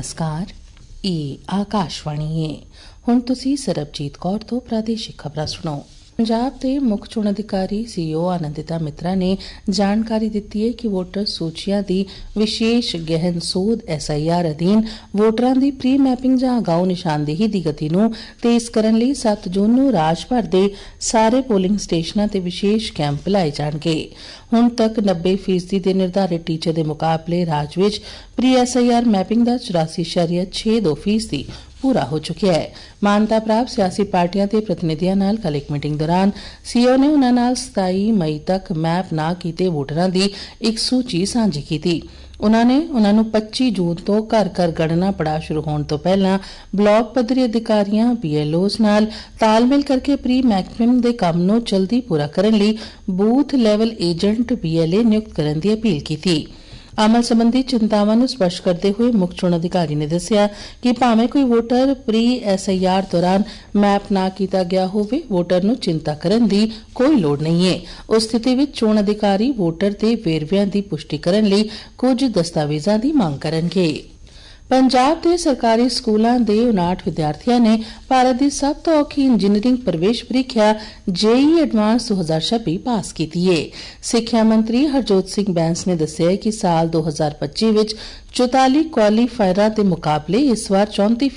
नमस्कार, ਇਹ ਆਕਾਸ਼ਵਾਣੀ ਹੈ। ਹੁਣ ਤੁਸੀਂ ਸਰਬਜੀਤ ਕੌਰ ਤੋਂ ਪ੍ਰਾਦੇਸ਼ਿਕ ਖਬਰਾਂ ਸੁਣੋ। ਪੰਜਾਬ ਦੇ ਮੁੱਖ ਚੋਣ ਅਧਿਕਾਰੀ CEO ਆਨੰਦਿਤਾ ਮਿਤਰਾ ਨੇ ਜਾਣਕਾਰੀ ਦਿੱਤੀ ਹੈ ਕਿ ਵੋਟਰ ਸੂਚੀਆਂ ਦੀ ਵਿਸ਼ੇਸ਼ ਗਹਿਨ ਸੋਧ SIR ਅਧੀਨ ਵੋਟਰਾਂ ਦੀ ਪ੍ਰੀ ਮੈਪਿੰਗ ਜਾਂ ਅਗਾਊ ਨਿਸ਼ਾਨਦੇਹੀ ਦੀ ਗਤੀ ਨੂੰ ਤੇਜ਼ ਕਰਨ ਲਈ 7 ਜੂਨ ਨੂੰ ਰਾਜ ਭਰ ਦੇ ਸਾਰੇ ਪੋਲਿੰਗ ਸਟੇਸ਼ਨਾਂ ਤੇ ਵਿਸ਼ੇਸ਼ ਕੈਂਪ ਲਾਏ ਜਾਣਗੇ। ਹੁਣ ਤੱਕ 90% ਦੇ ਨਿਰਧਾਰਿਤ ਟੀਚੇ ਦੇ ਮੁਕਾਬਲੇ ਰਾਜ ਵਿੱਚ ਪ੍ਰੀ SIR ਮੈਪਿੰਗ ਦਾ 84.62% पूरा हो चुका है। मानता प्राप्त सियासी पार्टियां ते प्रतिनिधियों नाल कल एक मीटिंग दौरान CEO ने उन्हां नाल 27 मई तक मैप ना कीते वोटरां दी एक सूची सांझी कीती। उन्होंने उन्होंने 25 जून तो घर घर गणना पड़ाव शुरू होने तो पहला ब्लॉक पद्धरी अधिकारियों BLOs नाल तालमेल करके प्री मैपिंग दे काम नूं जल्दी पूरा करने लई बूथ लैवल एजेंट BLA नियुक्त करने की अपील की। अमल संबंधी चिंतावां नूं स्पष्ट करते हुए मुख्य चोण अधिकारी ने दस्सिया कि भावें कोई वोटर प्री SIR दौरान मैप ना कीता गया होवे, वोटर नूं चिंता करन दी कोई लोड़ नहीं है। उस स्थिति विच चोण अधिकारी वोटर दे वेरविਆਂ दी पुष्टि करन लई कुछ दस्तावेजां दी मंग करनगे। पंजाब के सरकारी स्कूलों के 59 विद्यार्थियों ने भारत की सब तो औखी इंजीनियरिंग प्रवेश परीक्षा JEE एडवांस 2026 पास की है। सिक्ख्या मंत्री हरजोत सिंह बैंस ने दस्सिया कि साल 2025 विच 44 क्वालीफायरां के मुकाबले इस बार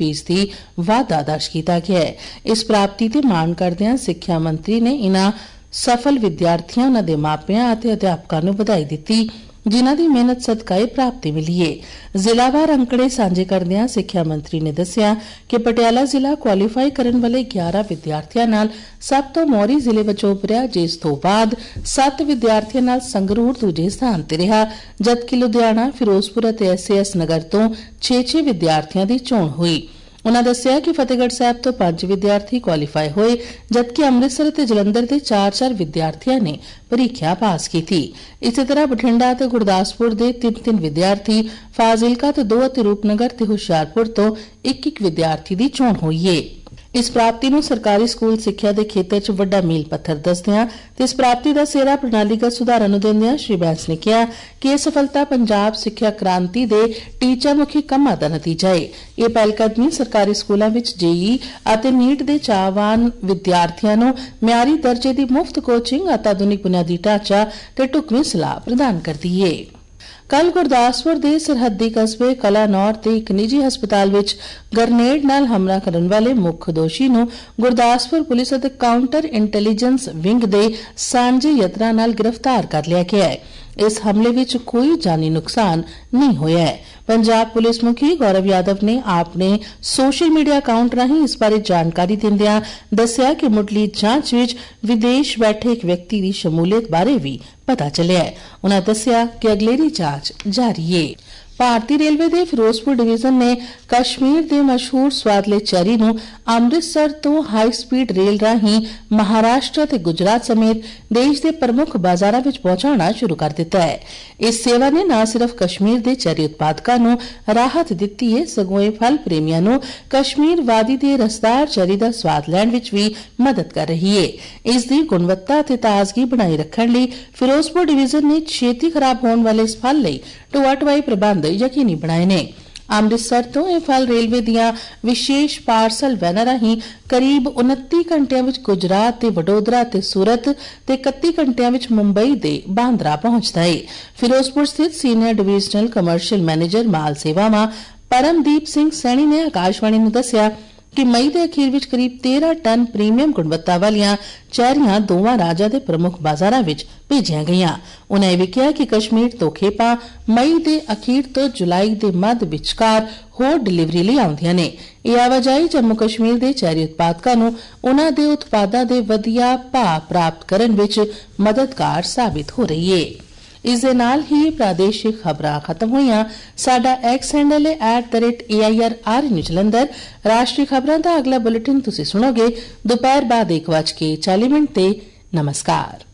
34% वाधा दर्ज किया गया है। इस प्राप्ति ते मान करदिआं सिक्ख्या मंत्री ने इन्हां सफल विद्यार्थियों उन्हां दे मापिआं अते अध्यापकां नूं बधाई दित्ती जिन्हां दी मेहनत सदका ये प्राप्ति मिली है। जिलावार अंकड़े साझे करदिआं सिक्ख्या मंत्री ने दस्सिया कि पटियाला जिला क्वालीफाई करने वाले 11 विद्यार्थियों नाल सब तो मोहरी जिले वजों उभरिया, जिस तो बाद 7 विद्यार्थियों नाल संगरूर दूजे स्थान ते रहा, जबकि लुधियाना, फिरोजपुर अते SAS नगर तो 6-6 विद्यार्थियों की चोण हुई। उन्होंने दस्सिया कि फतेहगढ़ साहब तो 5 विद्यार्थी क्वालीफाई होए, जबकि अमृतसर ते जलंधर के 4-4 विद्यार्थियों ने परीक्षा पास की थी। इसी तरह बठिंडा ते गुरदासपुर के 3-3 विद्यार्थी, फाजिलका ते 2 ते रूपनगर ते हुशियारपुर तो 1-1 विद्यार्थी की चोण हुई है। इस प्राप्ति नूं सरकारी स्कूल सिक्ख्या के खेतर च वड्डा मील पत्थर दसदिआं ते इस प्राप्ति का सेहरा प्रणालीगत सुधारां नूं दिंदिआं श्री बैंस ने कहा कि यह सफलता पंजाब सिक्ख्या क्रांति के टीचामुखी कामां दा नतीजा है। यह पहलकदमी सरकारी स्कूलों विच JEE अते NEET के चाहवान विद्यार्थियों नूं मियारी दर्जे की मुफ्त कोचिंग, अत्याधुनिक बुनियादी ढांचा ते ढुकवीं सलाह प्रदान करती है। कल गुरदासपुर के सरहदी कस्बे कलानौर के एक निजी हस्पताल विच ग्रनेड नाल हमला करने वाले मुख्य दोषी नूं गुरदासपुर पुलिस अते काउंटर इंटैलीजेंस विंग दे सांझे यत्नां नाल गिरफ्तार कर लिया गया है। इस हमले विच कोई जानी नुकसान नहीं होया है। पंजाब पुलिस मुखी गौरव यादव ने अपने सोशल मीडिया अकाउंट राहीं इस बारे जानकारी दिंदिआं दस्सिया कि मुढली जांच विच विदेश बैठे एक व्यक्ति की शमूलियत बारे भी पता चलिआ है। उन्होंने दस्सिया कि अगलेरी जांच जारी है। भारतीय रेलवे के फिरोजपुर डिवीजन ने कश्मीर के मशहूर स्वादले चैरी नूं अमृतसर तो हाई स्पीड रेल राहीं महाराष्ट्र ते गुजरात समेत देश के प्रमुख बाजारां विच पहुंचाना शुरू कर दिता है। इस सेवा ने न सिर्फ कश्मीर के चैरी उत्पादकां नूं राहत दित्ती है, सगों इह फल प्रेमियां नूं कश्मीर वादी के रसदार चैरी का स्वाद लैण विच भी मदद कर रही है। इसकी गुणवत्ता ते ताजगी बनाई रखण लई फिरोजपुर डिवीजन ने छेती खराब होने वाले इस फल लई ढोआ ढुआई प्रबंध यकीनी बनाए ने। अमृतसर तो यह फल रेलवे दियां विशेष पार्सल वैनां राहीं करीब 29 घंटियां विच गुजरात ते वडोदरा ते सूरत ते 31 घंटियां विच मुंबई दे बांद्रा पहुंचदा है। फिरोजपुर स्थित सीनियर डिवीजनल कमर्शियल मैनेजर माल सेवावां परमदीप सिंह सैनी ने आकाशवाणी नूं दस्सिया कि मई के अखीर विच करीब 13 टन प्रीमियम गुणवत्ता वालियां चैरियां दोवां राज्यां दे प्रमुख बाजारां विच भेजियां गईयां। उन्होंने भी कहा कि कश्मीर तो खेपा मई के अखीर तो जुलाई के मध्य विचकार होर डिलीवरी लई आउंदियां ने। यह आवाजाही जम्मू कश्मीर के चैरी उत्पादकां नूं उन्हां दे उत्पादां दे वधिया भाव प्राप्त करन विच मददगार साबित हो रही है। इस दे नाल ही प्रादेशिक खबरां खत्म होईयां। साडा X हैंडल है @AIR जलंधर। राष्ट्रीय खबरां दा अगला बुलेटिन तुसीं सुणोगे दोपहर बाद 1:40 ते। नमस्कार।